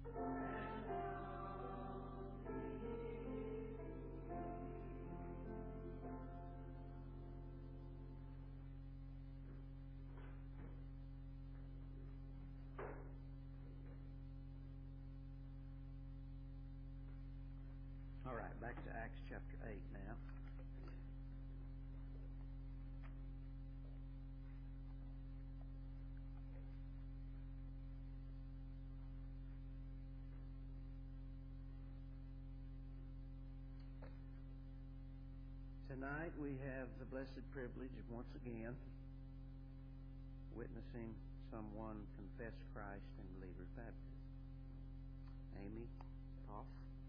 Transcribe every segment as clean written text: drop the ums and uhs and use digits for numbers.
All right, back to Acts chapter 8 now. Tonight we have the blessed privilege of once again witnessing someone confess Christ in believer's baptism. Amy Poff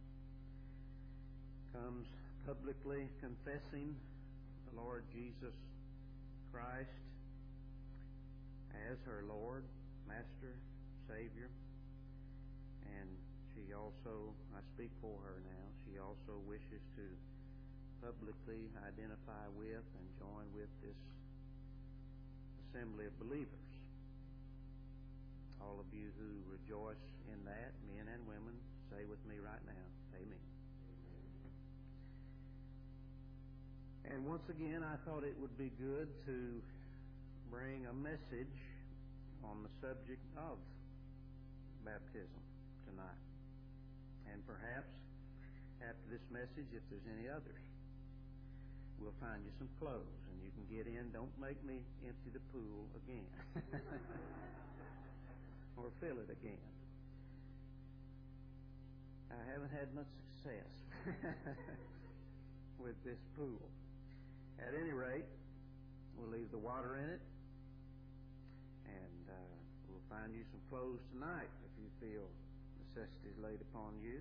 comes publicly confessing the Lord Jesus Christ as her Lord, Master, Savior. And she also, I speak for her now, she also wishes to publicly identify with and join with this assembly of believers. All of you who rejoice in that, men and women, say with me right now, amen. And once again, I thought it would be good to bring a message on the subject of baptism tonight. And perhaps after this message, if there's any others, we'll find you some clothes and you can get in. Don't make me empty the pool again or fill it again. I haven't had much success with this pool. At any rate, we'll leave the water in it, and we'll find you some clothes tonight if you feel necessities laid upon you,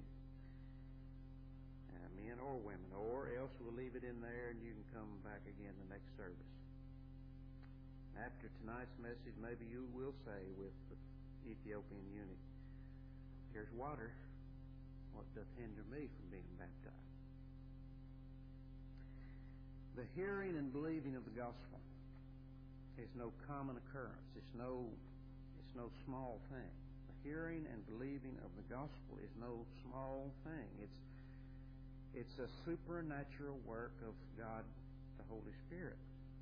men or women, or else we'll leave it in there and you can come back again the next service. After tonight's message, maybe you will say with the Ethiopian eunuch, "Here's water. What doth hinder me from being baptized?" The hearing and believing of the gospel is no common occurrence. It's no small thing. The hearing and believing of the gospel is no small thing. It's a supernatural work of God, the Holy Spirit.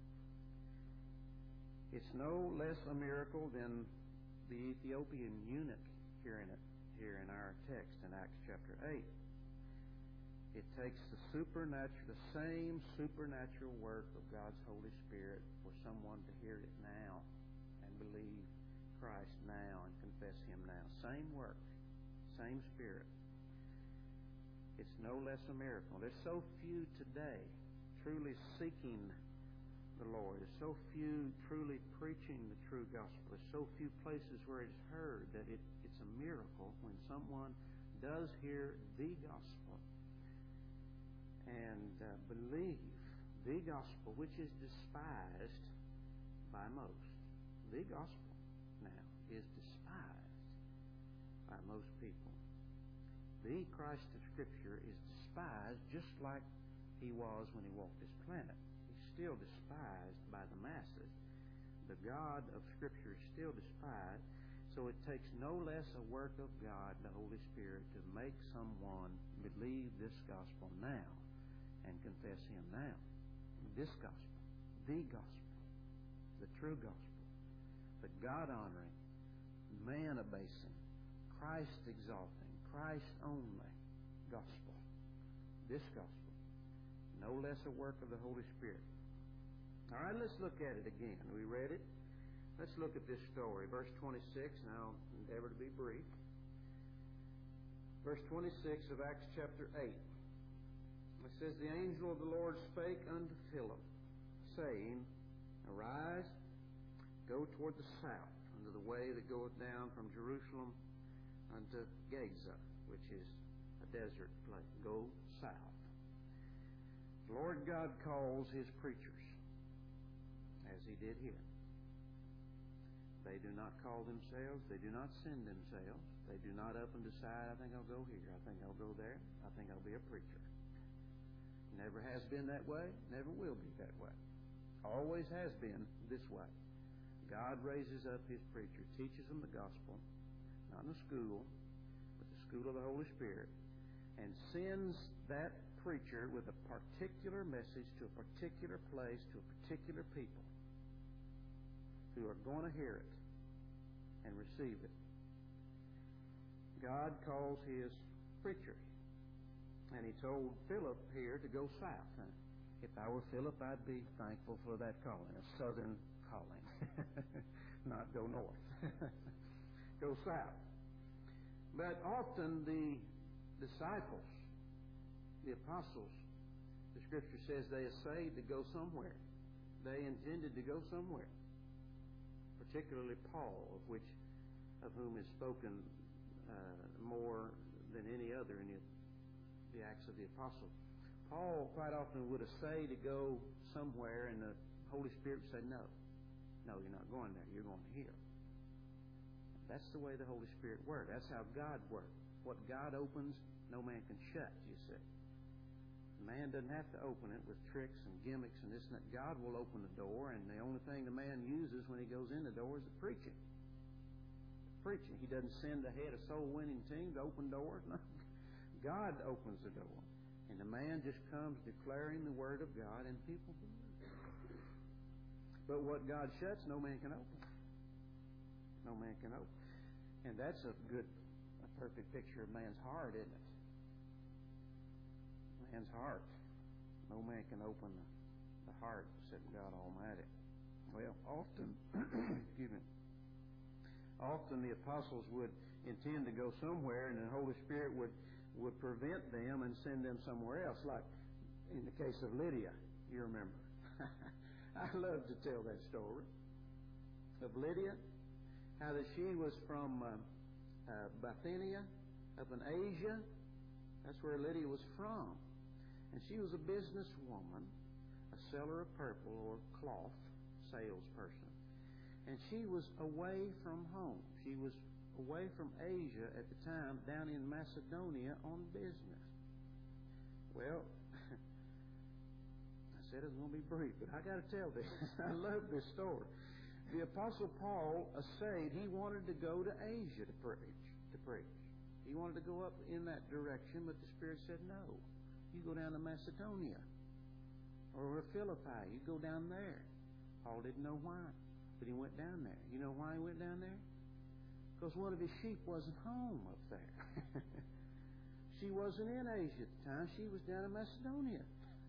It's no less a miracle than the Ethiopian eunuch hearing it here in our text in Acts chapter 8. It takes the same supernatural work of God's Holy Spirit for someone to hear it now and believe Christ now and confess Him now. Same work, same Spirit. It's no less a miracle. There's so few today truly seeking the Lord. There's so few truly preaching the true gospel. There's so few places where it's heard that it's a miracle when someone does hear the gospel and believe the gospel, which is despised by most. The gospel now is despised by most people. The Christ of Scripture is despised just like He was when He walked this planet. He's still despised by the masses. The God of Scripture is still despised. So it takes no less a work of God, the Holy Spirit, to make someone believe this gospel now and confess Him now. This gospel, the true gospel, the God-honoring, man-abasing, Christ-exalting, Christ-only gospel. This gospel, no less a work of the Holy Spirit. All right, let's look at it again. We read it. Let's look at this story. Verse 26, and I'll endeavor to be brief. Verse 26 of Acts chapter 8. It says, "The angel of the Lord spake unto Philip, saying, Arise, go toward the south, unto the way that goeth down from Jerusalem unto Gaza," which is a desert place. Go south. The Lord God calls His preachers, as He did here. They do not call themselves. They do not send themselves. They do not up and decide, I think I'll go here. I think I'll go there. I think I'll be a preacher. Never has been that way. Never will be that way. Always has been this way. God raises up His preacher, teaches them the gospel, not in a school, but school of the Holy Spirit, and sends that preacher with a particular message to a particular place, to a particular people who are going to hear it and receive it. God calls His preacher. And He told Philip here to go south. If I were Philip, I'd be thankful for that calling, a southern calling, not go north. Go south. But often the disciples, the apostles, the Scripture says they essayed to go somewhere. They intended to go somewhere. Particularly Paul, of whom is spoken more than any other in the Acts of the Apostles. Paul quite often would essay to go somewhere, and the Holy Spirit would say, no, you're not going there. You're going here. That's the way the Holy Spirit works. That's how God works. What God opens, no man can shut, you see. Man doesn't have to open it with tricks and gimmicks and this and that. God will open the door, and the only thing the man uses when he goes in the door is the preaching. Preaching. He doesn't send ahead a soul-winning team to open doors. No. God opens the door. And the man just comes declaring the Word of God, and people believe. But what God shuts, no man can open. No man can open. And that's a perfect picture of man's heart, isn't it? Man's heart. No man can open the heart except God Almighty. Well, often, excuse me, often the apostles would intend to go somewhere, and the Holy Spirit would prevent them and send them somewhere else, like in the case of Lydia, you remember. I love to tell that story of Lydia, how that she was from Bithynia, up in Asia. That's where Lydia was from. And she was a businesswoman, a seller of purple or cloth, salesperson. And she was away from home. She was away from Asia at the time, down in Macedonia on business. Well, I said it was going to be brief, but I got to tell this. I love this story. The Apostle Paul essayed, he wanted to go to Asia to preach. He wanted to go up in that direction, but the Spirit said, no. You go down to Macedonia or Philippi. You go down there. Paul didn't know why, but he went down there. You know why he went down there? Because one of his sheep wasn't home up there. She wasn't in Asia at the time. She was down in Macedonia.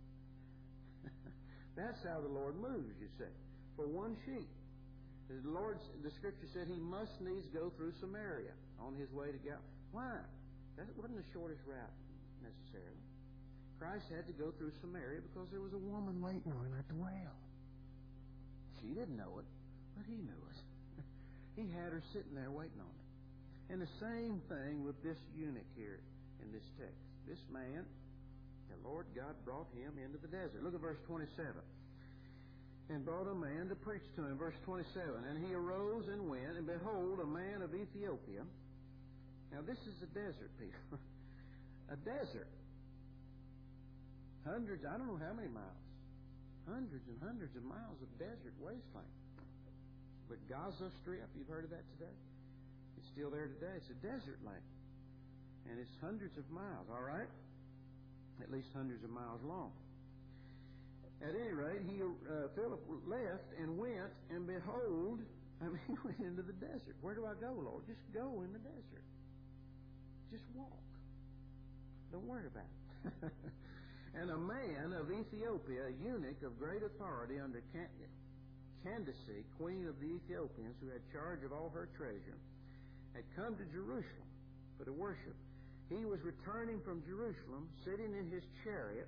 That's how the Lord moves, you see. For one sheep. The Scripture said he must needs go through Samaria on his way to Galilee. Why? That wasn't the shortest route necessarily. Christ had to go through Samaria because there was a woman waiting on him at the well. She didn't know it, but he knew it. He had her sitting there waiting on him. And the same thing with this eunuch here in this text. This man, the Lord God brought him into the desert. Look at verse 27. And brought a man to preach to him. Verse 27. And he arose and went, and behold, a man of Ethiopia. Now this is a desert, people. A desert. Hundreds, I don't know how many miles. Hundreds and hundreds of miles of desert wasteland. But Gaza Strip, you've heard of that today? It's still there today. It's a desert land. And it's hundreds of miles, all right? At least hundreds of miles long. At any rate, Philip left and went, and behold, he went into the desert. Where do I go, Lord? Just go in the desert. Just walk. Don't worry about it. And a man of Ethiopia, a eunuch of great authority under Candace, queen of the Ethiopians, who had charge of all her treasure, had come to Jerusalem for to worship. He was returning from Jerusalem, sitting in his chariot,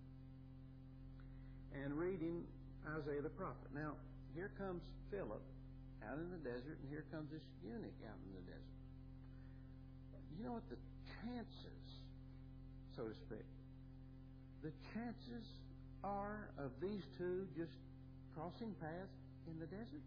and reading Isaiah the prophet. Now, here comes Philip out in the desert, and here comes this eunuch out in the desert. You know what the chances, so to speak, the chances are of these two just crossing paths in the desert?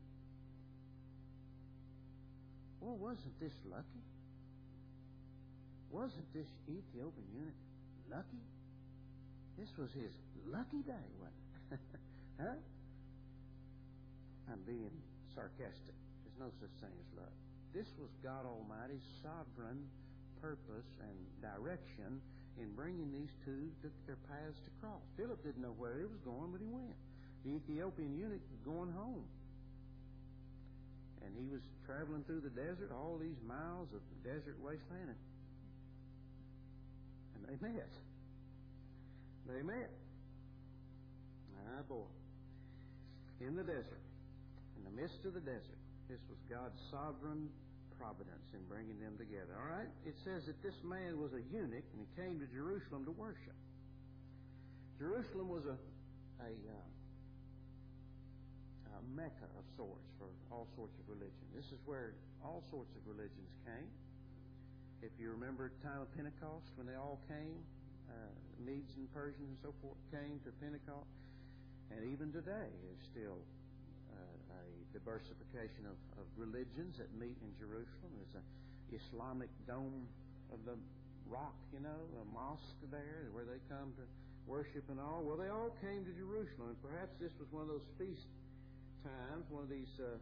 Well, wasn't this lucky? Wasn't this Ethiopian eunuch lucky? This was his lucky day, wasn't it? Huh? I'm being sarcastic. There's no such thing as luck. This was God Almighty's sovereign purpose and direction in bringing these two to their paths to cross. Philip didn't know where he was going, but he went. The Ethiopian eunuch was going home. And he was traveling through the desert, all these miles of desert wasteland, and they met. They met. Ah, boy. In the desert, in the midst of the desert, this was God's sovereign providence in bringing them together. All right? It says that this man was a eunuch, and he came to Jerusalem to worship. Jerusalem was a mecca of sorts for all sorts of religion. This is where all sorts of religions came. If you remember the time of Pentecost, when they all came, Medes and Persians and so forth came to Pentecost. And even today, there's still a diversification of religions that meet in Jerusalem. There's an Islamic Dome of the Rock, a mosque there where they come to worship and all. Well, they all came to Jerusalem, and perhaps this was one of those feast times, one of these 2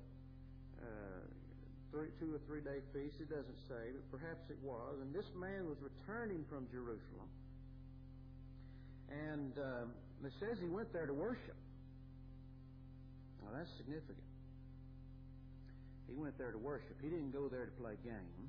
or 3 day feasts. It doesn't say, but perhaps it was. And this man was returning from Jerusalem, and it says he went there to worship. Well, that's significant. He went there to worship. He didn't go there to play games.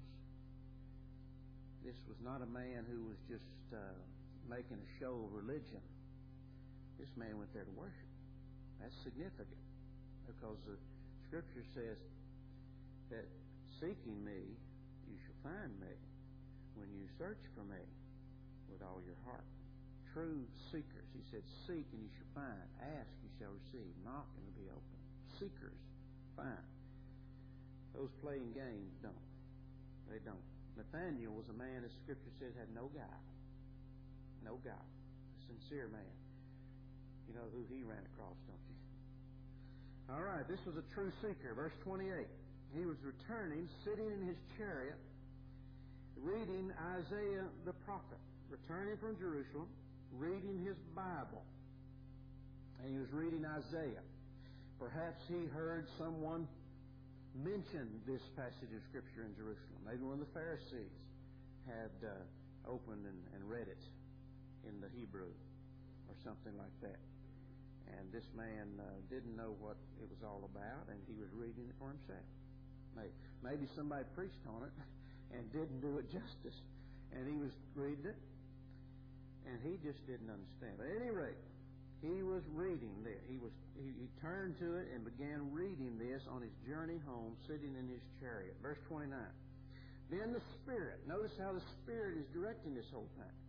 This was not a man who was just making a show of religion. This man went there to worship. That's significant, because the Scripture says that seeking me, you shall find me when you search for me with all your heart. True seekers. He said, seek and you shall find. Ask, you shall receive. Knock and it'll be open. Seekers find. Those playing games don't. They don't. Nathaniel was a man, as Scripture says, had no guile. No guile. A sincere man. You know who he ran across, don't you? All right, this was a true seeker. Verse 28. He was returning, sitting in his chariot, reading Isaiah the prophet. Returning from Jerusalem, reading his Bible. And he was reading Isaiah. Perhaps he heard someone mention this passage of Scripture in Jerusalem. Maybe one of the Pharisees had opened and read it in the Hebrew or something like that. And this man didn't know what it was all about, and he was reading it for himself. Maybe somebody preached on it and didn't do it justice. And he was reading it, and he just didn't understand. But at any rate, he was reading this. He turned to it and began reading this on his journey home, sitting in his chariot. Verse 29. Then the Spirit, notice how the Spirit is directing this whole thing.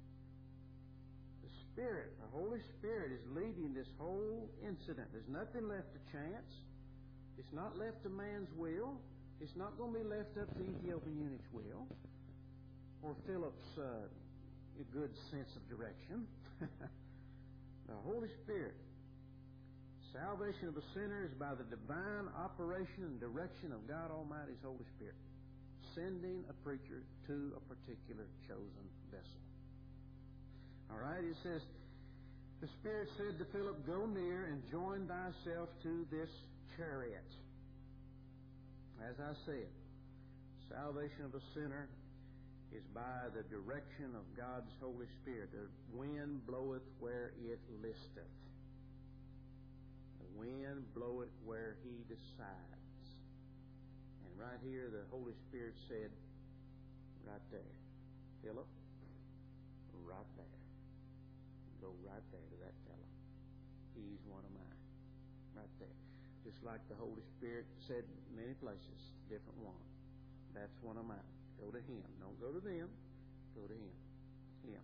The Spirit, the Holy Spirit, is leading this whole incident. There's nothing left to chance. It's not left to man's will. It's not going to be left up to the Ethiopian eunuch's will or Philip's good sense of direction. The Holy Spirit. Salvation of a sinner is by the divine operation and direction of God Almighty's Holy Spirit, sending a preacher to a particular chosen vessel. All right, it says, the Spirit said to Philip, go near and join thyself to this chariot. As I said, salvation of a sinner is by the direction of God's Holy Spirit. The wind bloweth where it listeth. The wind bloweth where He decides. And right here, the Holy Spirit said, right there, Philip, right there. Go right there to that fellow. He's one of mine. Right there. Just like the Holy Spirit said many places, different one. That's one of mine. Go to Him. Don't go to them. Go to Him. Him.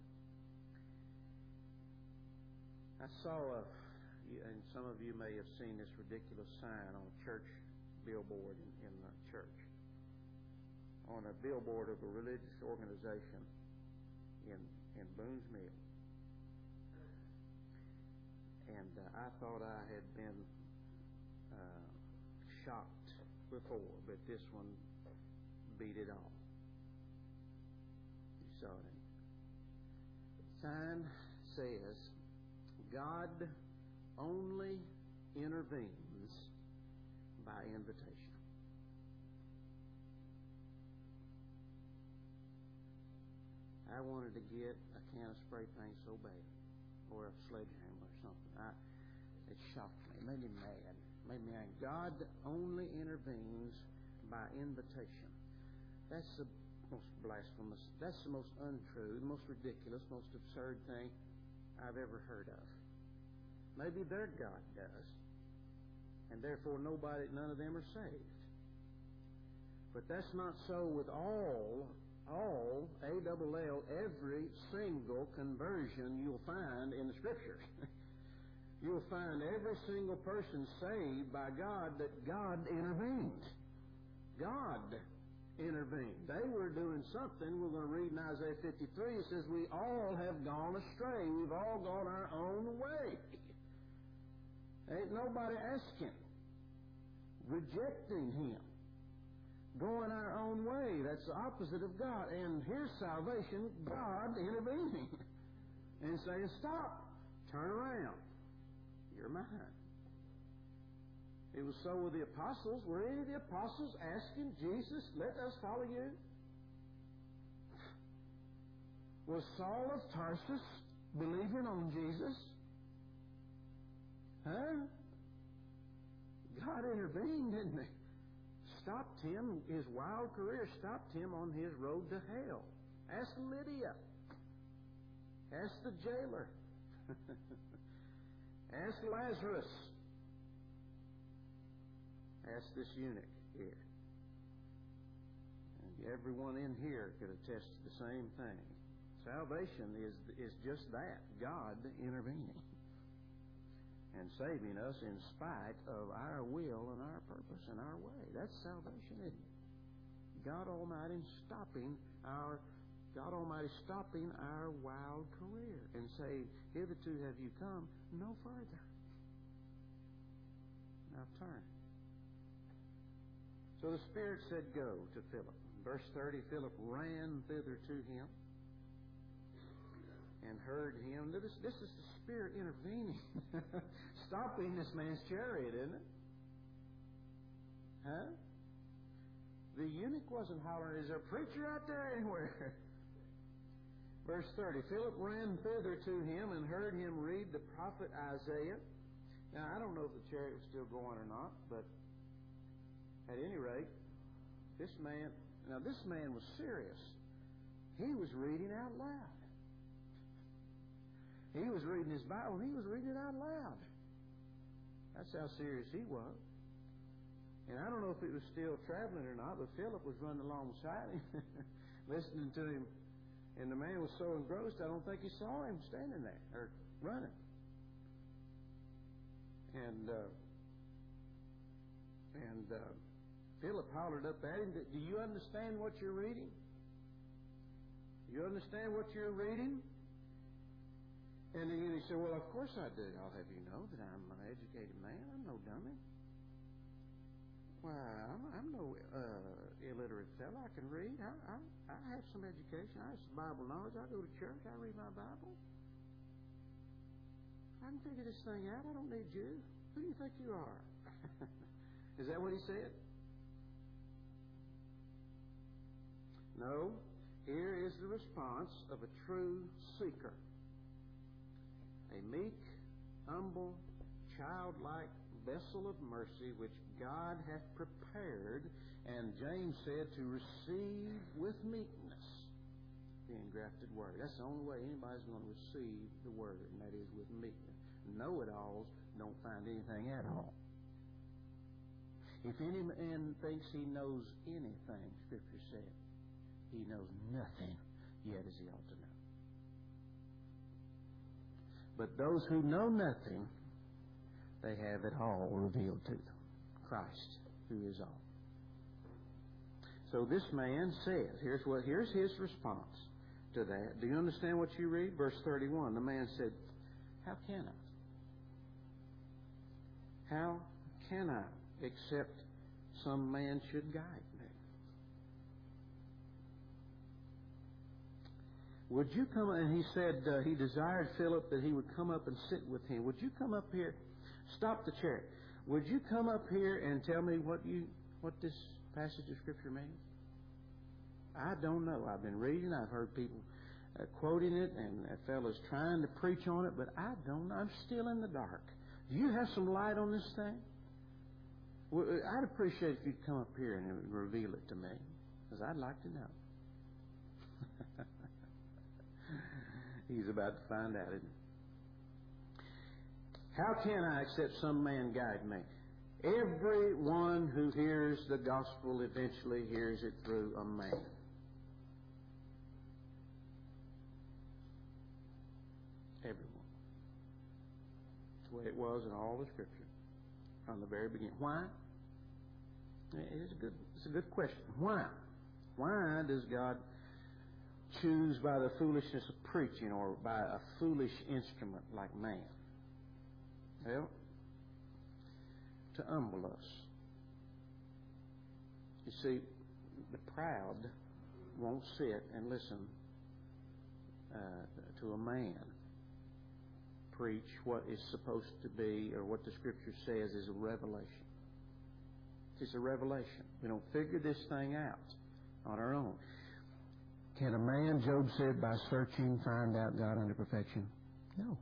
I saw and some of you may have seen this ridiculous sign on a church billboard in the church. On a billboard of a religious organization in Boone's Mill. And I thought I had been shocked before, but this one beat it all. You saw it. The sign says, God only intervenes by invitation. wanted to get a can of spray paint so bad, or a sledgehammer or something. It shocked me. It made me mad. Made me angry. God only intervenes by invitation. That's the most blasphemous, that's the most untrue, the most ridiculous, most absurd thing I've ever heard of. Maybe their God does, and therefore none of them are saved. But that's not so with all, A-double-L, every single conversion you'll find in the Scriptures. You'll find every single person saved by God that God intervened. God intervened. They were doing something. We're going to read in Isaiah 53. It says, we all have gone astray. We've all gone our own way. Ain't nobody asking. Rejecting Him. Going our own way. That's the opposite of God. And here's salvation, God intervening. And saying, stop. Turn around. You're mine. It was so with the apostles. Were any of the apostles asking Jesus, let us follow you? Was Saul of Tarsus believing on Jesus? Huh? God intervened, didn't He? Stopped him, his wild career stopped him on his road to hell. Ask Lydia. Ask the jailer. Ask Lazarus. Ask this eunuch here. And everyone in here could attest to the same thing. Salvation is just that, God intervening and saving us in spite of our will and our purpose and our way. That's salvation, isn't it? God Almighty stopping our wild career and say, hitherto have you come, no further. Now turn. So the Spirit said, go to Philip. Verse 30, Philip ran thither to him and heard him. This is the Spirit intervening, stopping this man's chariot, isn't it? Huh? The eunuch wasn't hollering, is there a preacher out there anywhere? Verse 30, Philip ran thither to him and heard him read the prophet Isaiah. Now, I don't know if the chariot was still going or not, but at any rate, this man was serious. He was reading out loud. He was reading his Bible. He was reading it out loud. That's how serious he was. And I don't know if it was still traveling or not, but Philip was running alongside him, listening to him. And the man was so engrossed, I don't think he saw him standing there, or running. And Philip hollered up at him, do you understand what you're reading? Do you understand what you're reading? And then he said, well, of course I do. I'll have you know that I'm an educated man. I'm no dummy. Why, I'm no illiterate fellow. I can read. I have some education. I have some Bible knowledge. I go to church. I read my Bible. I can figure this thing out. I don't need you. Who do you think you are? Is that what he said? No. Here is the response of a true seeker. A meek, humble, childlike vessel of mercy which God hath prepared, and James said to receive with meekness the engrafted word. That's the only way anybody's going to receive the word, and that is with meekness. Know-it-alls don't find anything at all. If any man thinks he knows anything, Scripture said, he knows nothing yet as he ought to know. But those who know nothing, they have it all revealed to them. Christ, who is all. So this man says, here's his response to that. Do you understand what you read? Verse 31. The man said, how can I? How can I, except some man should guide me? Would you come, and he said he desired Philip that he would come up and sit with him. Would you come up here? Stop the chair. Would you come up here and tell me what this passage of Scripture means? I don't know. I've been reading. I've heard people quoting it, and that fellow's trying to preach on it, but I don't know. I'm still in the dark. Do you have some light on this thing? Well, I'd appreciate if you'd come up here and reveal it to me, because I'd like to know. He's about to find out, isn't he? How can I except some man guide me? Everyone who hears the gospel eventually hears it through a man. Everyone. That's the way it was in all the Scripture from the very beginning. Why? It's a good question. Why? Why does God choose by the foolishness of preaching or by a foolish instrument like man? Well, to humble us. You see, the proud won't sit and listen to a man preach what is supposed to be, or what the Scripture says is a revelation. It's a revelation. We don't figure this thing out on our own. Can a man, Job said, by searching find out God under perfection? No.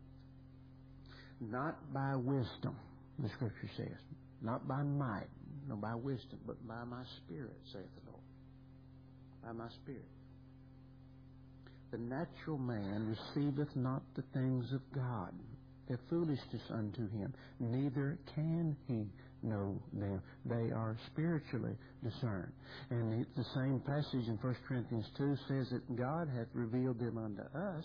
Not by wisdom, the Scripture says. Not by might, nor by wisdom, but by my Spirit, saith the Lord. By my Spirit. The natural man receiveth not the things of God. They're foolishness unto him. Neither can he know them. They are spiritually discerned. And the same passage in 1 Corinthians 2 says that God hath revealed them unto us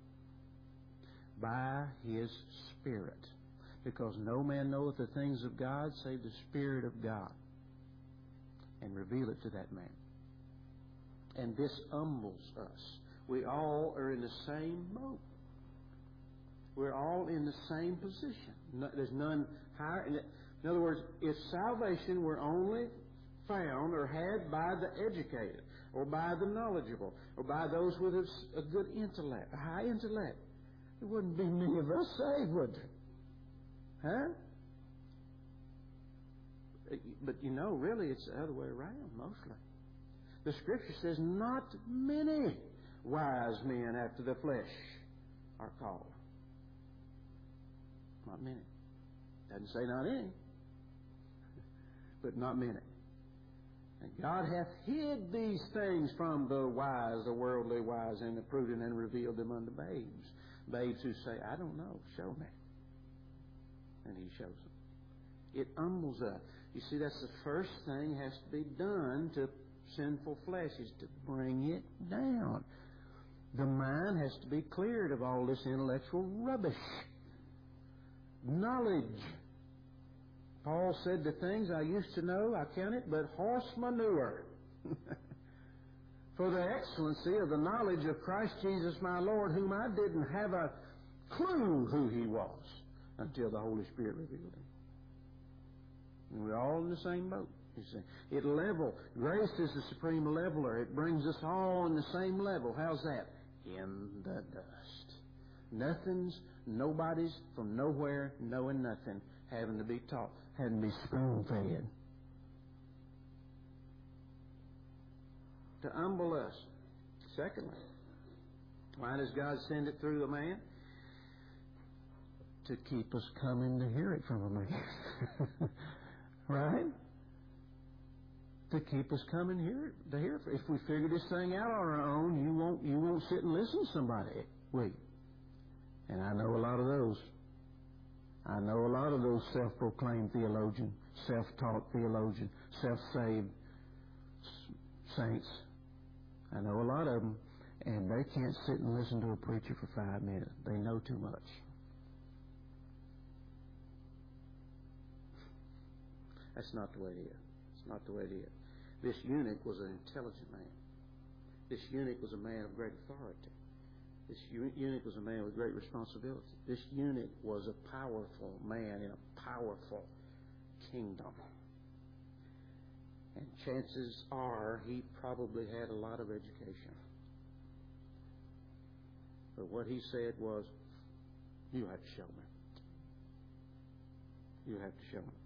by His Spirit. Because no man knoweth the things of God save the Spirit of God. And reveal it to that man. And this humbles us. We all are in the same boat. We're all in the same position. There's none higher. In other words, if salvation were only found or had by the educated, or by the knowledgeable, or by those with a good intellect, a high intellect, there wouldn't be many of us saved, would there? Huh? But you know, really, it's the other way around, mostly. The Scripture says, not many wise men after the flesh are called. Not many. Doesn't say not any, but not many. And God hath hid these things from the wise, the worldly wise, and the prudent, and revealed them unto babes. Babes who say, I don't know, show me. And He shows them. It humbles us. You see, that's the first thing has to be done to sinful flesh, is to bring it down. The mind has to be cleared of all this intellectual rubbish. Knowledge. Paul said, the things I used to know, I count it but horse manure. For the excellency of the knowledge of Christ Jesus my Lord, whom I didn't have a clue who He was until the Holy Spirit revealed Him. And we're all in the same boat, you see. It level. Grace is the supreme leveler. It brings us all on the same level. How's that? In the dust. Nobody's from nowhere, knowing nothing, having to be taught, having to be spoon-fed. To humble us. Secondly, why does God send it through a man? To keep us coming to hear it from a man. Right? To keep us coming here to hear. If we figure this thing out on our own, you won't sit and listen to somebody. Wait. And I know a lot of those. I know a lot of those self-proclaimed theologians, self-taught theologians, self-saved saints. I know a lot of them, and they can't sit and listen to a preacher for 5 minutes. They know too much. That's not the way it is. It's not the way it is. This eunuch was an intelligent man. This eunuch was a man of great authority. This eunuch was a man with great responsibility. This eunuch was a powerful man in a powerful kingdom. And chances are he probably had a lot of education. But what he said was, you have to show me. You have to show me.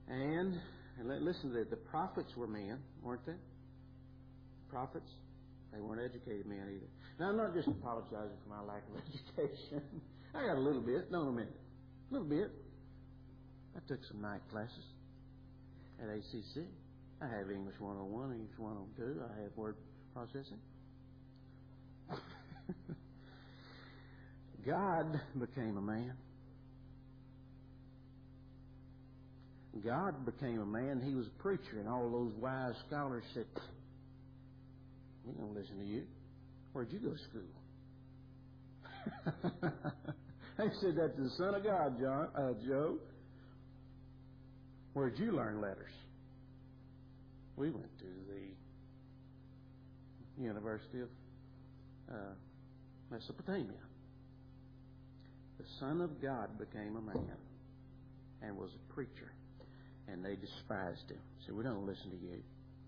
And listen to that. The prophets were men, weren't they? Prophets. They weren't educated men either. Now, I'm not just apologizing for my lack of education. I got a little bit. No, a minute. A little bit. I took some night classes at ACC. I have English 101, English 102. I have word processing. God became a man. God became a man. He was a preacher, and all those wise scholars said, "We don't listen to you. Where'd you go to school?" They said that to the Son of God, Joe. "Where'd you learn letters?" "We went to the University of Mesopotamia." The Son of God became a man and was a preacher, and they despised him. Said, "We don't listen to you.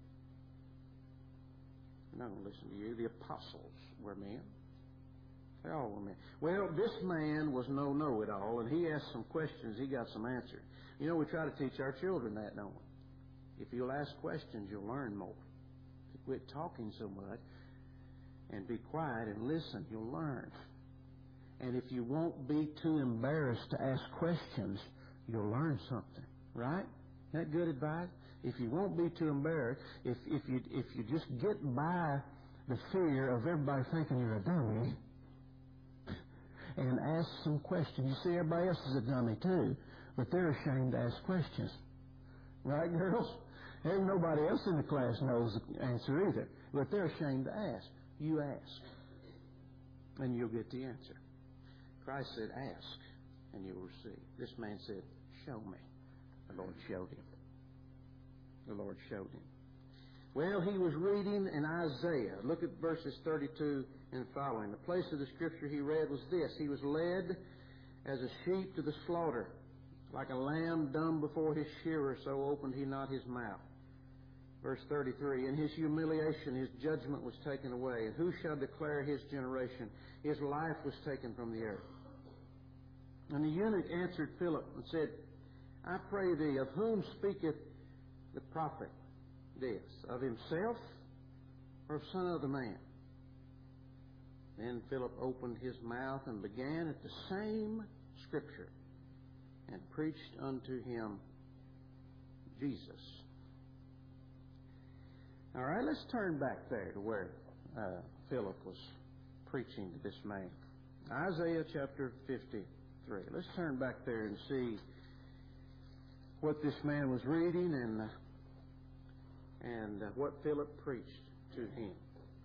We don't listen to you." The apostles were men. They all were men. Well, this man was no know-it-all, and he asked some questions. He got some answers. You know, we try to teach our children that, don't we? If you'll ask questions, you'll learn more. If you quit talking so much and be quiet and listen, you'll learn. And if you won't be too embarrassed to ask questions, you'll learn something. Right? Isn't that good advice? If you won't be too embarrassed, if you just get by the fear of everybody thinking you're a dummy and ask some questions. You see, everybody else is a dummy too, but they're ashamed to ask questions. Right, girls? Ain't nobody else in the class knows the answer either, but they're ashamed to ask. You ask, and you'll get the answer. Christ said, "Ask, and you'll receive." This man said, "Show me." The Lord showed him. The Lord showed him. Well, he was reading in Isaiah. Look at verses 32 and following. The place of the scripture he read was this: "He was led as a sheep to the slaughter. Like a lamb dumb before his shearer, so opened he not his mouth." Verse 33, "In his humiliation his judgment was taken away. And who shall declare his generation? His life was taken from the earth." And the eunuch answered Philip and said, "I pray thee, of whom speaketh the prophet this? Of himself or of some other man?" Then Philip opened his mouth and began at the same scripture and preached unto him Jesus. All right, let's turn back there to where Philip was preaching to this man. Isaiah chapter 53. Let's turn back there and see what this man was reading and what Philip preached to him.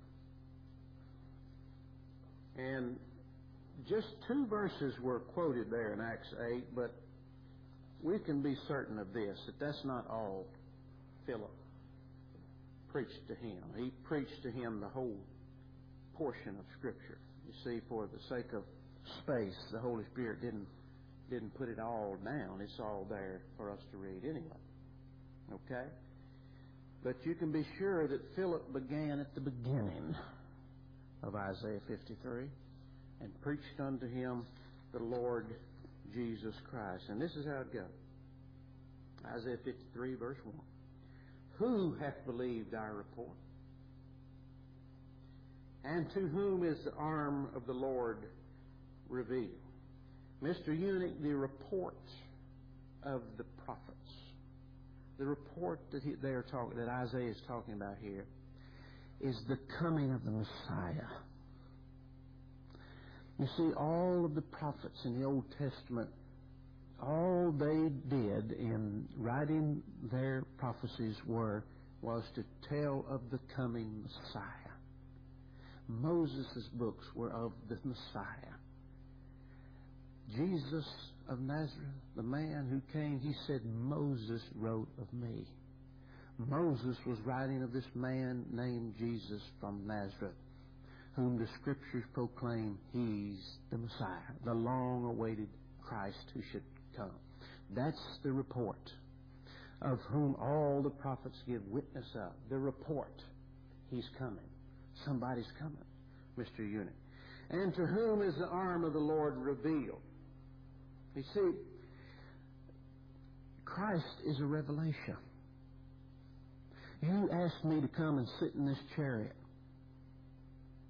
And just 2 verses were quoted there in Acts 8, but we can be certain of this, that that's not all Philip preached to him. He preached to him the whole portion of Scripture. You see, for the sake of space, the Holy Spirit didn't put it all down. It's all there for us to read anyway. Okay? But you can be sure that Philip began at the beginning of Isaiah 53 and preached unto him the Lord Jesus Christ. And this is how it goes. Isaiah 53, verse 1. "Who hath believed our report? And to whom is the arm of the Lord revealed?" Mr. Eunuch, the report of the prophets, the report that that Isaiah is talking about here, is the coming of the Messiah. You see, all of the prophets in the Old Testament, all they did in writing their prophecies was to tell of the coming Messiah. Moses' books were of the Messiah. Jesus of Nazareth, the man who came, he said, "Moses wrote of me." Moses was writing of this man named Jesus from Nazareth, whom the Scriptures proclaim he's the Messiah, the long-awaited Christ who should come. That's the report of whom all the prophets give witness of. The report. He's coming. Somebody's coming, Mr. Eunuch. "And to whom is the arm of the Lord revealed?" You see, Christ is a revelation. You asked me to come and sit in this chariot.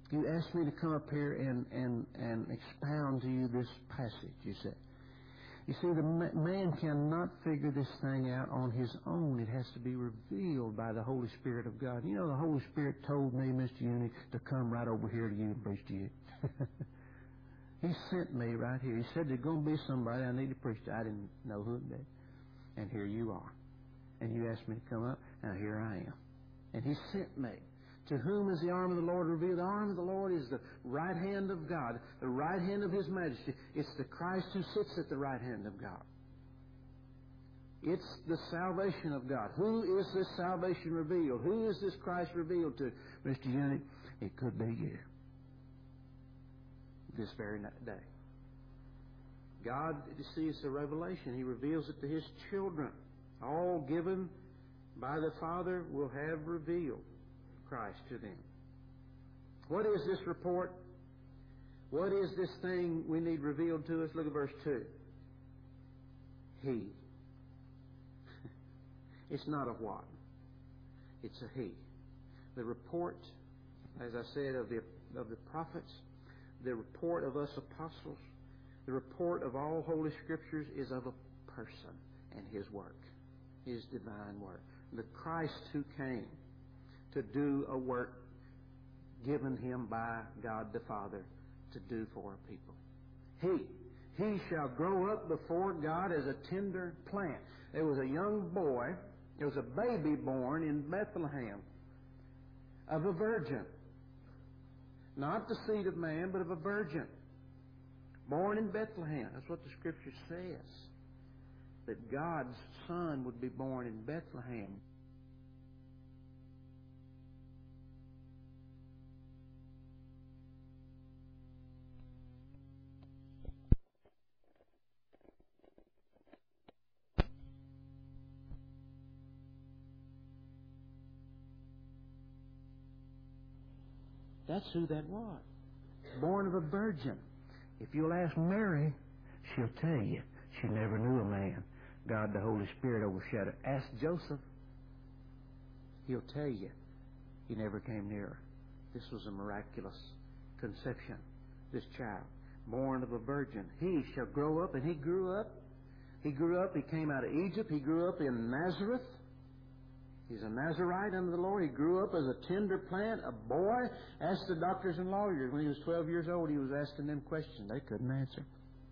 You asked me to come up here and expound to you this passage, you said. You see, the man cannot figure this thing out on his own. It has to be revealed by the Holy Spirit of God. You know, the Holy Spirit told me, Mr. Uni, to come right over here to you and preach to you. He sent me right here. He said there's going to be somebody I need to preach to. I didn't know who it was. And here you are. And you asked me to come up. Now here I am. And He sent me. To whom is the arm of the Lord revealed? The arm of the Lord is the right hand of God, the right hand of His majesty. It's the Christ who sits at the right hand of God. It's the salvation of God. Who is this salvation revealed? Who is this Christ revealed to? Mr. Uni, it could be you. This very day. God, you see, it's a revelation. He reveals it to His children. All given by the Father will have revealed Christ to them. What is this report? What is this thing we need revealed to us? Look at verse 2. He. It's not a what. It's a He. The report, as I said, of the prophets, the report of us apostles, the report of all Holy Scriptures is of a person and His work, His divine work. The Christ who came to do a work given Him by God the Father to do for a people. He shall grow up before God as a tender plant. There was a young boy, there was a baby born in Bethlehem of a virgin. Not the seed of man, but of a virgin. Born in Bethlehem. That's what the Scripture says. That God's Son would be born in Bethlehem. That's who that was. Born of a virgin. If you'll ask Mary, she'll tell you. She never knew a man. God the Holy Spirit overshadowed. Ask Joseph. He'll tell you. He never came near her. This was a miraculous conception. This child. Born of a virgin. He shall grow up. And he grew up. He grew up. He came out of Egypt. He grew up in Nazareth. He's a Nazarite under the Lord. He grew up as a tender plant, a boy. Asked the doctors and lawyers. When he was 12 years old, he was asking them questions. They couldn't answer.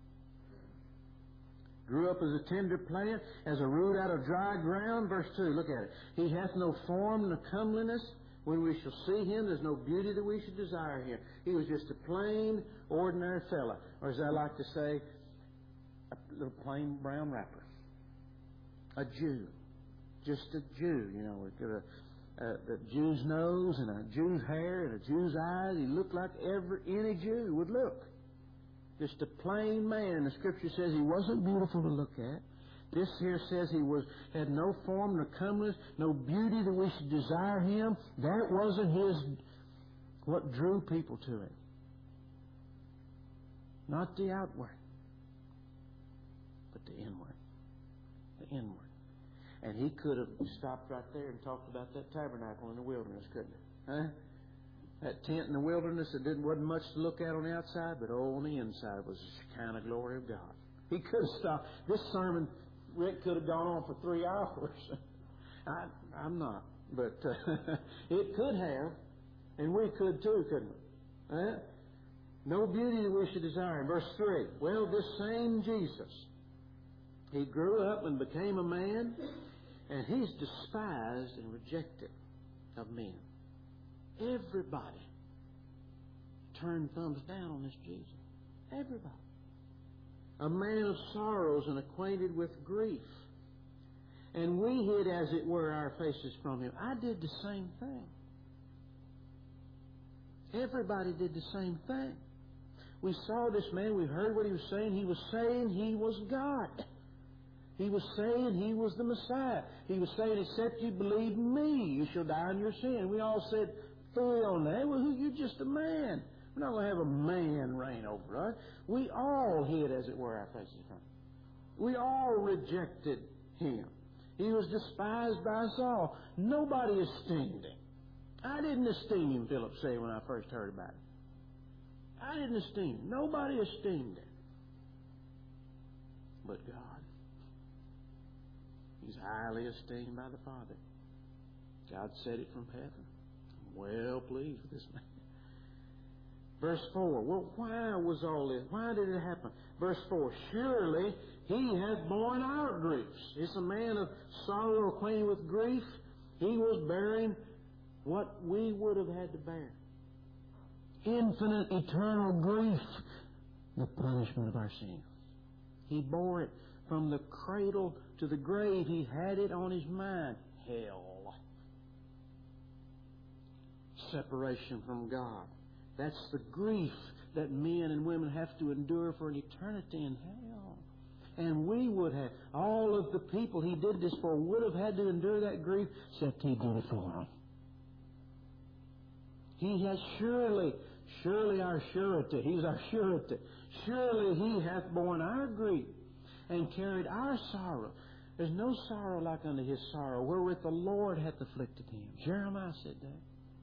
Grew up as a tender plant, as a root out of dry ground. Verse 2, look at it. He hath no form nor comeliness. When we shall see Him, there's no beauty that we should desire Him. He was just a plain, ordinary fella. Or as I like to say, a little plain brown wrapper. A Jew. Just a Jew, you know, with a Jew's nose and a Jew's hair and a Jew's eyes. He looked like any Jew would look. Just a plain man. The Scripture says he wasn't beautiful to look at. This here says he had no form nor comeliness, no beauty that we should desire Him. That wasn't what drew people to Him. Not the outward, but the inward. The inward. And He could have stopped right there and talked about that tabernacle in the wilderness, couldn't He? Huh? That tent in the wilderness that wasn't much to look at on the outside, but on the inside was the kind of glory of God. He could have stopped. This sermon, Rick, could have gone on for 3 hours. I'm not. But it could have. And we could too, couldn't we? Huh? No beauty that we should desire. Verse 3. Well, this same Jesus, He grew up and became a man, and He's despised and rejected of men. Everybody turned thumbs down on this Jesus. Everybody. A man of sorrows and acquainted with grief. And we hid, as it were, our faces from Him. I did the same thing. Everybody did the same thing. We saw this man. We heard what he was saying. He was saying He was God. He was saying He was the Messiah. He was saying, except you believe me, you shall die in your sin. We all said, "Fool on that. Well, you're just a man. We're not going to have a man reign over us." We all hid, as it were, our faces from Him. We all rejected Him. He was despised by us all. Nobody esteemed Him. I didn't esteem Him, Philip said when I first heard about it. I didn't esteem it. Nobody esteemed it. But God. He's highly esteemed by the Father. God said it from heaven. I'm well pleased with this man. Verse 4. Well, why was all this? Why did it happen? Verse 4. Surely He hath borne our griefs. It's a man of sorrow, acquainted with grief. He was bearing what we would have had to bear. Infinite, eternal grief. The punishment of our sins. He bore it from the cradle to the grave. He had it on His mind. Hell. Separation from God. That's the grief that men and women have to endure for an eternity in hell. And we would have, all of the people He did this for would have had to endure that grief, except He did it for them. He has surely our surety. He's our surety. Surely He hath borne our grief and carried our sorrow. There's no sorrow like unto His sorrow, wherewith the Lord hath afflicted Him. Jeremiah said that.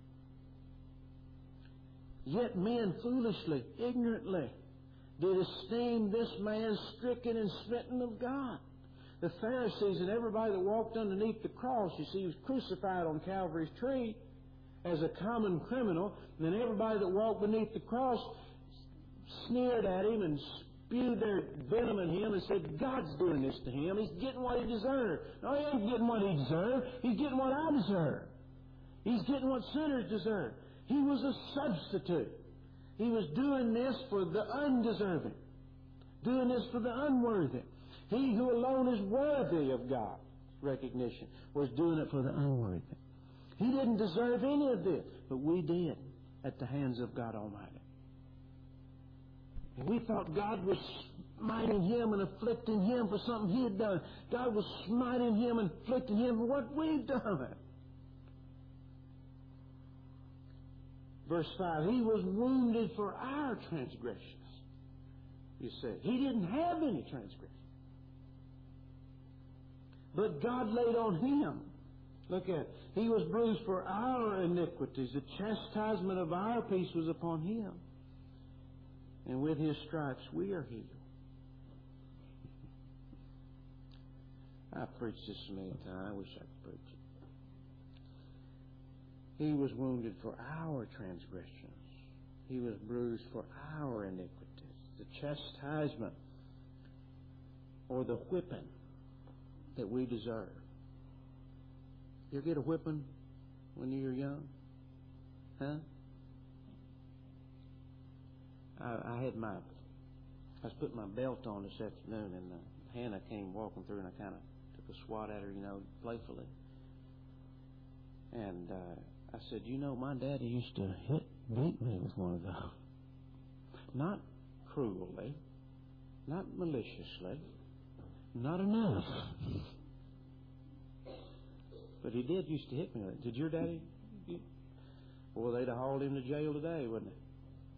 Yet men foolishly, ignorantly, did esteem this man stricken and smitten of God. The Pharisees and everybody that walked underneath the cross, you see, He was crucified on Calvary's tree as a common criminal, and then everybody that walked beneath the cross sneered at Him and spewed their venom at Him and said, God's doing this to Him. He's getting what He deserved. No, He ain't getting what He deserved. He's getting what I deserve. He's getting what sinners deserve. He was a substitute. He was doing this for the undeserving, doing this for the unworthy. He who alone is worthy of God's recognition was doing it for the unworthy. He didn't deserve any of this, but we did at the hands of God Almighty. And we thought God was smiting Him and afflicting Him for something He had done. God was smiting Him and afflicting Him for what we've done. Verse 5, He was wounded for our transgressions. You said. He didn't have any transgressions. But God laid on Him. Look at it. He was bruised for our iniquities. The chastisement of our peace was upon Him. And with His stripes we are healed. I've preached this so many times. I wish I could preach it. He was wounded for our transgressions. He was bruised for our iniquities. The chastisement or the whipping that we deserve. You ever get a whipping when you were young? Huh? I was putting my belt on this afternoon, and Hannah came walking through, and I kind of took a swat at her, playfully. And I said, my daddy used to beat me with one of those. Not cruelly, not maliciously, not enough. But he did used to hit me with it. Did your daddy? Well, they'd have hauled him to jail today, wouldn't they?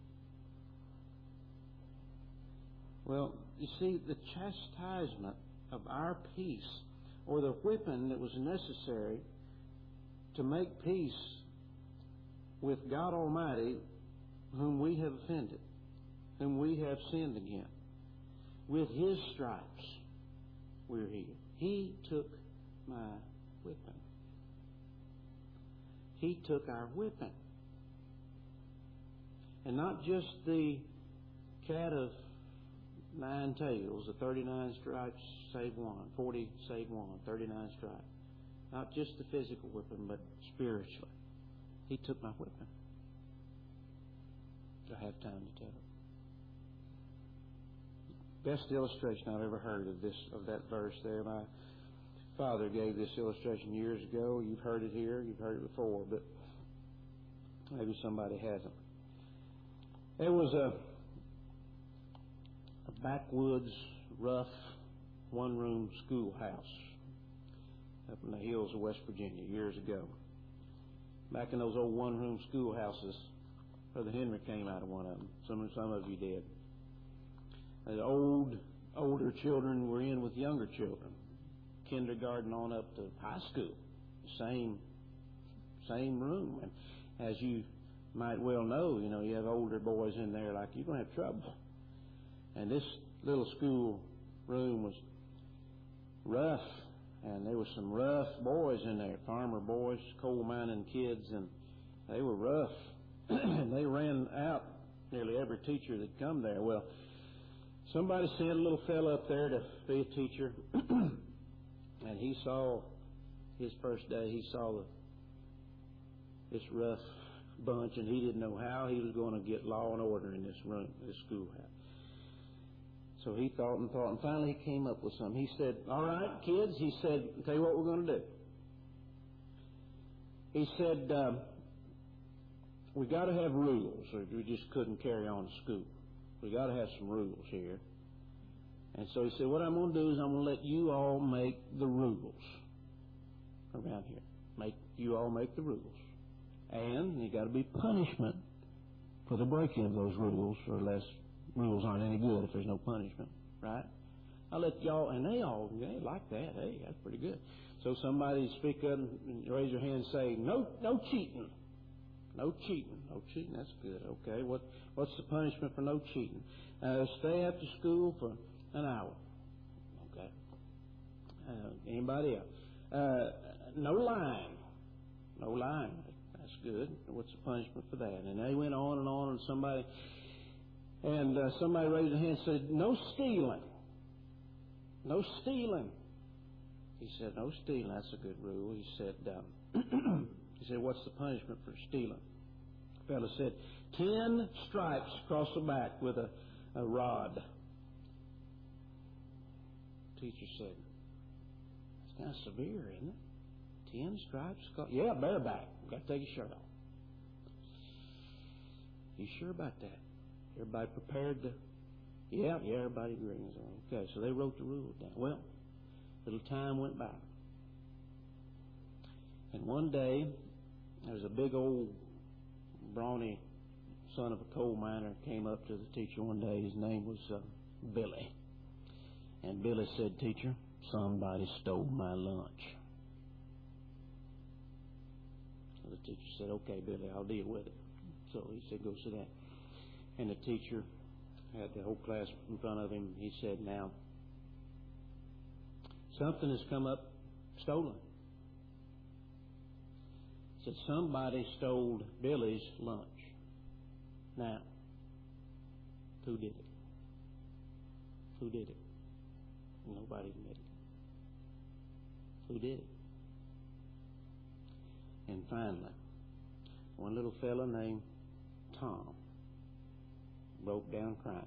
Well, you see, the chastisement of our peace, or the whipping that was necessary to make peace with God Almighty, whom we have offended, whom we have sinned against. With His stripes we're healed. He took my whipping. He took our whipping. And not just the cat of 9 tails, the 39 stripes save one, 40 save one, 39 stripes. Not just the physical whipping, but spiritually. He took my whipping. Do I have time to tell it? Best illustration I've ever heard of that verse there. My father gave this illustration years ago. You've heard it here. You've heard it before, but maybe somebody hasn't. There was a backwoods, rough, one-room schoolhouse up in the hills of West Virginia years ago. Back in those old one-room schoolhouses, Brother Henry came out of one of them. Some of you did. The older children were in with younger children, kindergarten on up to high school, same room. And as you might well know, you have older boys in there, like, you're going to have trouble. And this little school room was rough, and there were some rough boys in there, farmer boys, coal mining kids, and they were rough. And they ran out nearly every teacher that come there. Well, somebody sent a little fella up there to be a teacher, and he saw his first day, he saw this rough bunch, and he didn't know how he was going to get law and order in this room, this schoolhouse. So he thought, and finally he came up with something. He said, all right, kids, he said, I'll tell you what we're going to do. He said, we got to have rules, or we just couldn't carry on to school. We got to have some rules here. And so he said, what I'm going to do is I'm going to let you all make the rules around here. You all make the rules. And there got to be punishment for the breaking of those rules, or less rules aren't any good if there's no punishment, right? I'll let y'all, and they like that. Hey, that's pretty good. So somebody speak up and raise their hand and say, no cheating. No cheating. No cheating, that's good. Okay, what's the punishment for no cheating? Stay after school for an hour. Okay. Anybody else? No lying. No lying. That's good. What's the punishment for that? And they went on, and somebody raised their hand and said, no stealing. No stealing. He said, no stealing. That's a good rule. He said, what's the punishment for stealing? The fellow said, 10 stripes across the back with a rod. The teacher said, that's kind of severe, isn't it? 10 stripes? Yeah, bareback. Got to take your shirt off. You sure about that? Everybody prepared to? Yeah, everybody agrees. Okay, so they wrote the rules down. Well, a little time went by. And one day, there was a big old brawny son of a coal miner came up to the teacher one day. His name was Billy. And Billy said, teacher, somebody stole my lunch. So the teacher said, okay, Billy, I'll deal with it. So he said, go sit down. And the teacher had the whole class in front of him. He said, now, something has come up stolen. He said, somebody stole Billy's lunch. Now, who did it? Who did it? Nobody admitted it. Who did it? And finally, one little fella named Tom broke down crying.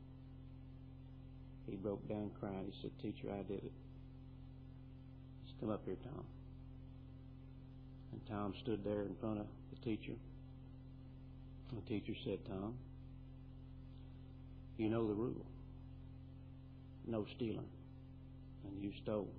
He broke down crying. He said, teacher, I did it. Just come up here, Tom. And Tom stood there in front of the teacher. And the teacher said, Tom, you know the rule. No stealing. And you stole.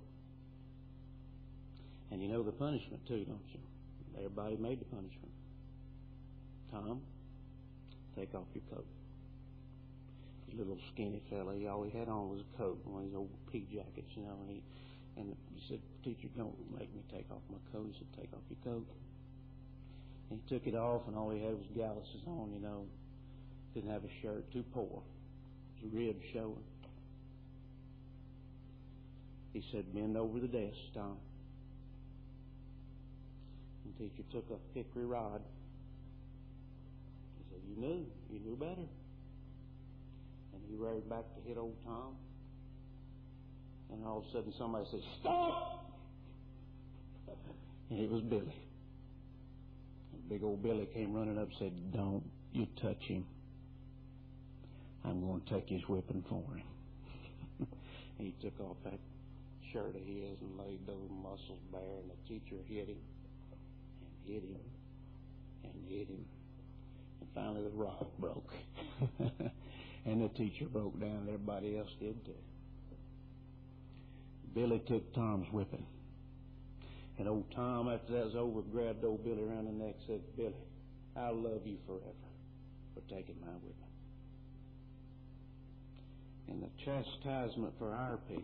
And you know the punishment too, don't you? Everybody made the punishment. Tom, take off your coat. The little skinny fella, all he had on was a coat, one of these old pea jackets, and he said, teacher, don't make me take off my coat. He said, take off your coat. And he took it off, and all he had was galluses on, Didn't have a shirt, too poor. His ribs showing. He said, bend over the desk, Tom. And the teacher took a hickory rod. He said, you knew better. And he reared back to hit old Tom. And all of a sudden somebody said, stop! And it was Billy. And big old Billy came running up and said, don't you touch him. I'm going to take his whipping for him. And he took off that shirt of his and laid those muscles bare, and the teacher hit him and hit him and hit him. And finally the rod broke. And the teacher broke down, and everybody else did too. Billy took Tom's whipping. And old Tom, after that was over, grabbed old Billy around the neck and said, Billy, I'll love you forever for taking my whipping. And the chastisement for our peace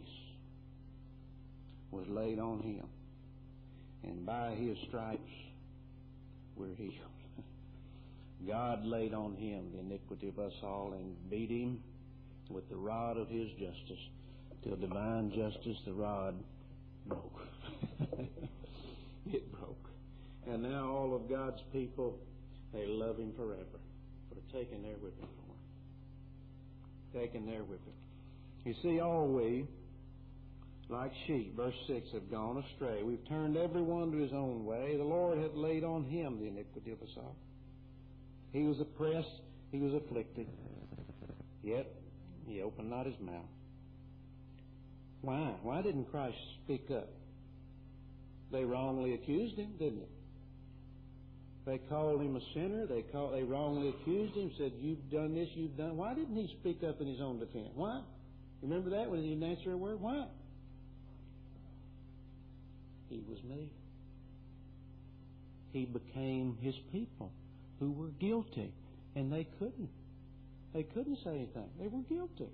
was laid on him. And by his stripes, we're healed. God laid on him the iniquity of us all and beat him with the rod of his justice, till divine justice, the rod broke. It broke. And now all of God's people, they love him forever for taking their whipping for him. Taking their whipping. You see, all we, like sheep, verse 6, have gone astray. We've turned every one to his own way. The Lord hath laid on him the iniquity of us all. He was oppressed, he was afflicted, yet he opened not his mouth. Why? Why didn't Christ speak up? They wrongly accused him, didn't they? They called him a sinner. They wrongly accused him, said, you've done this, you've done. Why didn't he speak up in his own defense? Why? You remember that when he didn't answer a word? Why? He was me. He became his people who were guilty, and they couldn't. They couldn't say anything. They were guilty.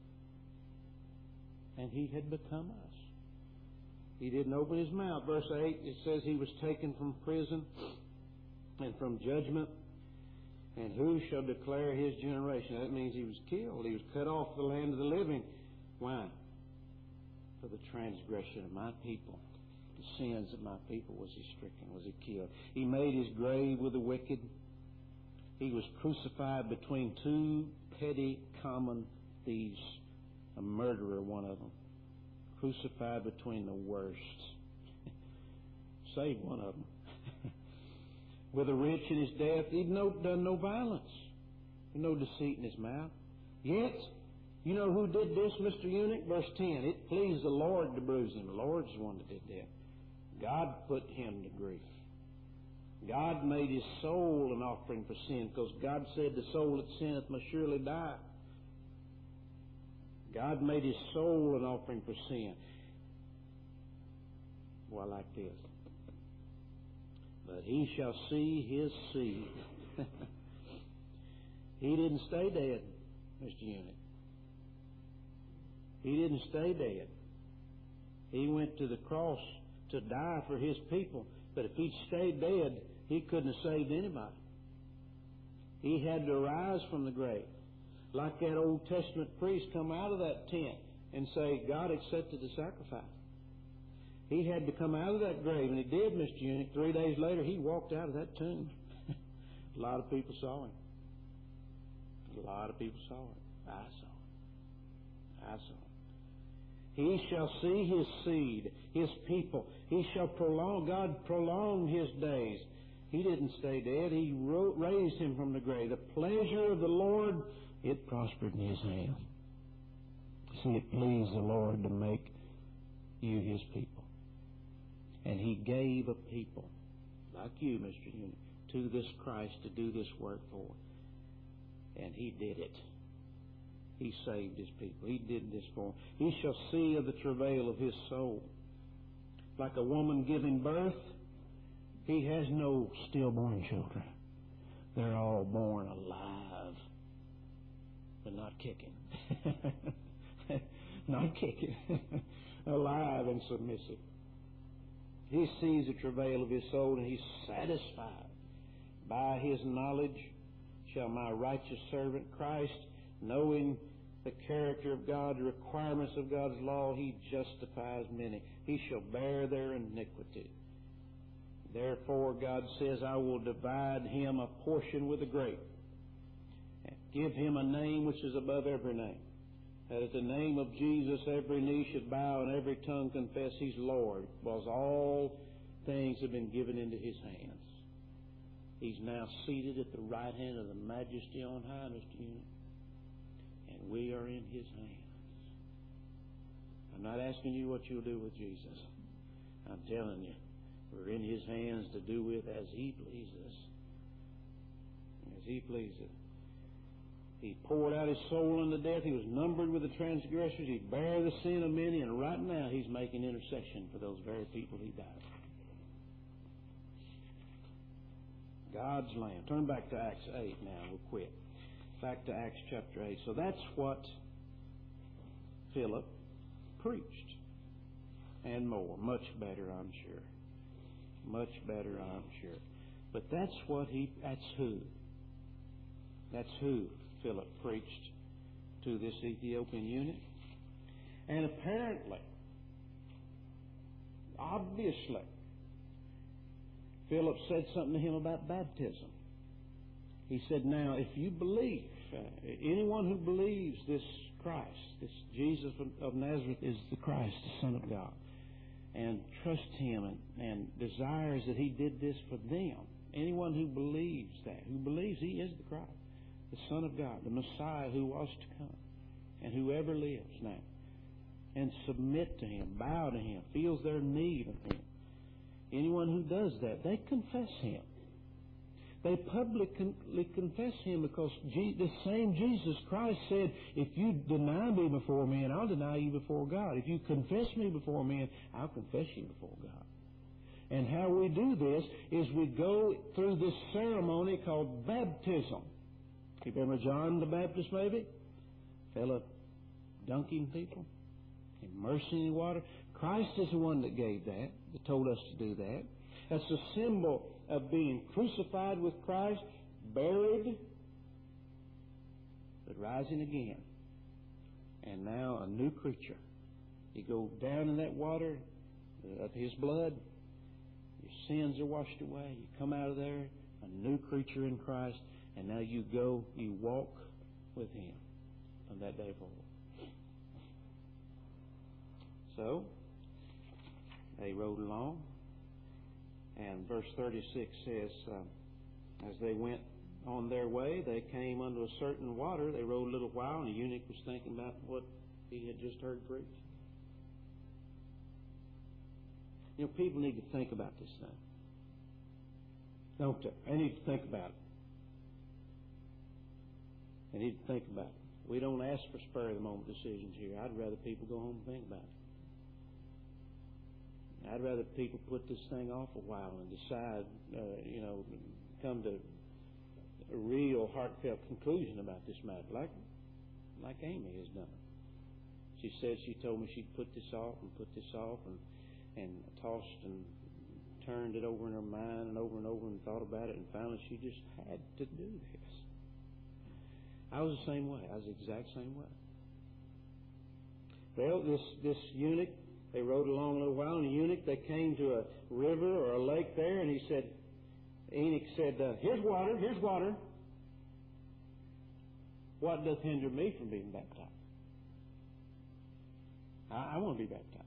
And he had become us. He didn't open his mouth. Verse 8, it says he was taken from prison and from judgment. And who shall declare his generation? That means he was killed. He was cut off the land of the living. Why? For the transgression of my people. The sins of my people was he stricken, was he killed. He made his grave with the wicked. He was crucified between two petty common thieves. A murderer, one of them. Crucified between the worst. Saved one of them. With the rich in his death, he'd done no violence. No deceit in his mouth. Yet, you know who did this, Mr. Eunuch? Verse 10. It pleased the Lord to bruise him. The Lord's the one that did that. God put him to grief. God made his soul an offering for sin, because God said the soul that sinneth must surely die. God made his soul an offering for sin. Well, like this. But he shall see his seed. He didn't stay dead, Mr. Eunuch. He didn't stay dead. He went to the cross to die for his people. But if he'd stayed dead, he couldn't have saved anybody. He had to rise from the grave. Like that Old Testament priest come out of that tent and say, God accepted the sacrifice. He had to come out of that grave, and he did, Mr. Eunuch. 3 days later, he walked out of that tomb. A lot of people saw him. A lot of people saw it. I saw it. I saw it. He shall see his seed, his people. He shall God prolong his days. He didn't stay dead. He raised him from the grave. The pleasure of the Lord, it prospered in his hand. See, it pleased the Lord to make you his people. And he gave a people, like you, Mr. Eunuch, to this Christ to do this work for. And he did it. He saved his people. He did this for him. He shall see of the travail of his soul. Like a woman giving birth, he has no stillborn children. They're all born alive, but not kicking. Not kicking. Alive and submissive. He sees the travail of his soul, and he's satisfied. By his knowledge shall my righteous servant Christ, knowing the character of God, the requirements of God's law, he justifies many. He shall bear their iniquity. Therefore, God says, I will divide him a portion with the great, and give him a name which is above every name, that at the name of Jesus every knee should bow and every tongue confess he's Lord, because all things have been given into his hands. He's now seated at the right hand of the Majesty on high, Mr. Eunuch, and we are in his hands. I'm not asking you what you'll do with Jesus. I'm telling you, we're in his hands to do with as he pleases. As he pleases. He poured out his soul unto death. He was numbered with the transgressors. He bare the sin of many, and right now he's making intercession for those very people he died for. God's Lamb. Turn back to Acts 8 now. We'll quit. Back to Acts chapter 8. So that's what Philip preached. And more. Much better, I'm sure. Much better, I'm sure. But that's who That's who Philip preached to this Ethiopian eunuch. And apparently, obviously, Philip said something to him about baptism. He said, now, if you believe, anyone who believes this Christ, this Jesus of Nazareth is the Christ, the Son of God, and trusts Him and desires that He did this for them, anyone who believes that, who believes He is the Christ, the Son of God, the Messiah who was to come, and whoever lives now, and submit to Him, bow to Him, feels their need of Him, anyone who does that, they confess Him. They publicly confess Him because the same Jesus Christ said, if you deny me before men, I'll deny you before God. If you confess me before men, I'll confess you before God. And how we do this is we go through this ceremony called baptism. You remember John the Baptist maybe? Fella dunking people, immersing in water. Christ is the one that gave that told us to do that. That's a symbol of being crucified with Christ, buried, but rising again. And now a new creature. You go down in that water of His blood, your sins are washed away. You come out of there, a new creature in Christ, and now you walk with Him from that day forward. So, they rode along. And verse 36 says, as they went on their way, they came unto a certain water. They rode a little while, and the eunuch was thinking about what he had just heard preached. You know, people need to think about this thing. Don't they? They need to think about it. They need to think about it. We don't ask for spur-of-the-moment decisions here. I'd rather people go home and think about it. I'd rather people put this thing off a while and decide, come to a real heartfelt conclusion about this matter, like Amy has done. She said she told me she'd put this off and tossed and turned it over in her mind and over and thought about it, and finally she just had to do this. I was the same way. I was the exact same way. Well, this eunuch, they rode along a little while, and the eunuch, they came to a river or a lake there, and Enoch said, here's water. What doth hinder me from being baptized? I want to be baptized.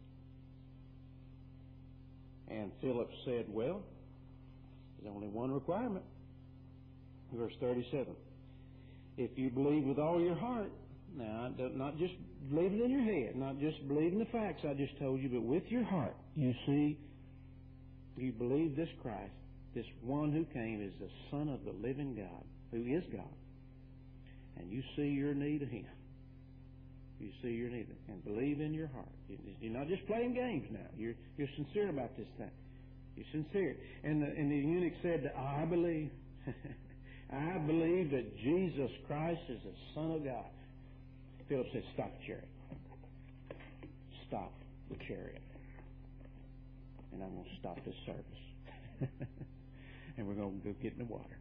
And Philip said, well, there's only one requirement. Verse 37. If you believe with all your heart, now, not just believing in your head, not just believing the facts I just told you, but with your heart, you see, you believe this Christ, this one who came is the Son of the living God, who is God, and you see your need of Him. You see your need of Him, and believe in your heart. You're not just playing games now. You're sincere about this thing. You're sincere. And the eunuch said, I believe. I believe that Jesus Christ is the Son of God. Philip said, stop the chariot. Stop the chariot. And I'm going to stop this service. And we're going to go get in the water.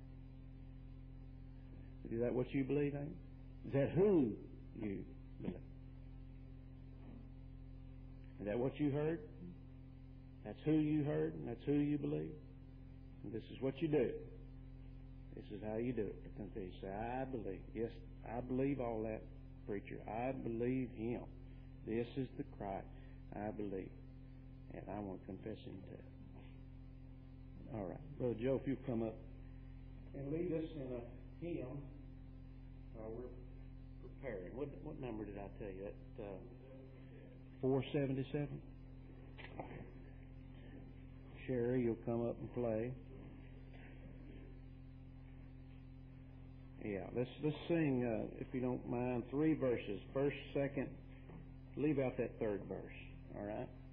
Is that what you believe, Amy? Is that who you believe? Is that what you heard? That's who you heard, and that's who you believe? And this is what you do. This is how you do it. You say, I believe. Yes, I believe all that, preacher. I believe Him. This is the Christ. I believe. And I want to confess Him too. All right. Brother Joe, if you come up and lead us in a hymn while we're preparing. What number did I tell you? 477? Sherry, you'll come up and play. Yeah, let's sing, if you don't mind, 3 verses. First, second, leave out that third verse. All right?